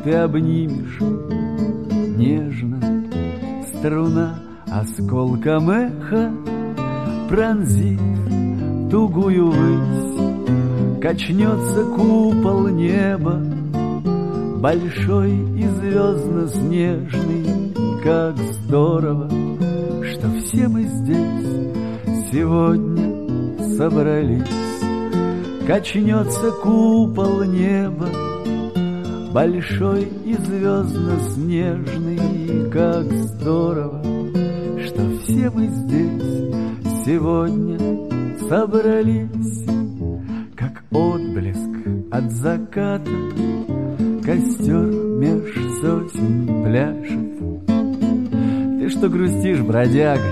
ты обнимешь нежно. Струна осколком эха пронзит тугую высь, качнется купол неба, большой и звездно-снежный. Как здорово, что все мы здесь сегодня собрались. Качнется купол неба, большой и звездно-снежный. Как здорово, что все мы здесь сегодня собрались. Как отблеск от заката костер меж сосен пляшет. Ты что грустишь, бродяга?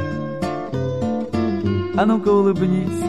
А ну-ка улыбнись.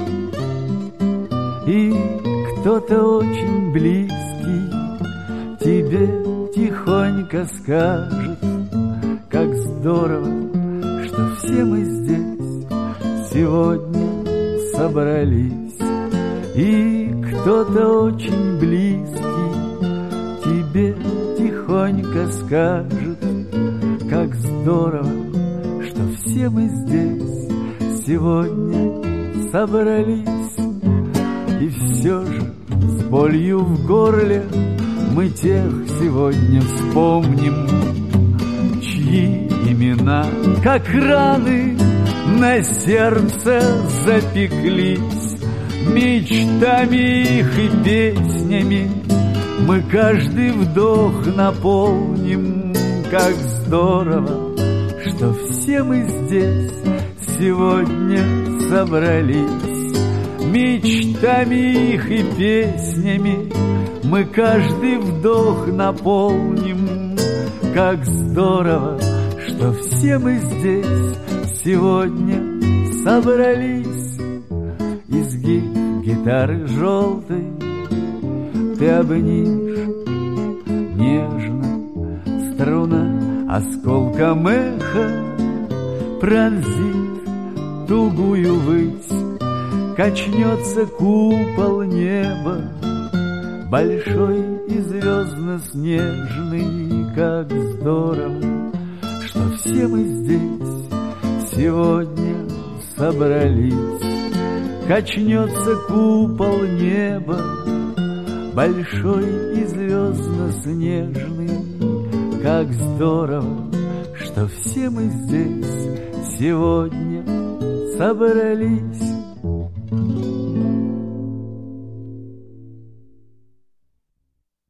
И кто-то очень близкий тебе тихонько скажет: как здорово, что все мы здесь сегодня собрались. И кто-то очень близкий тебе тихонько скажет: как здорово, что все мы здесь сегодня собрались. И все же с болью в горле мы тех сегодня вспомним, чьи имена, как раны, на сердце запеклись. Мечтами их и песнями мы каждый вдох наполним. Как здорово, что все мы здесь сегодня собрались. Мечтами их и песнями мы каждый вдох наполним. Как здорово, что все мы здесь сегодня собрались. Изгиб гитары желтой ты обнимешь нежно. Струна осколком эха пронзит тугую высь. Качнется купол неба, большой и звездно-снежный. Как здорово, что все мы здесь сегодня собрались. Качнется купол неба, большой и звездно-снежный. Как здорово, что все мы здесь сегодня собрались.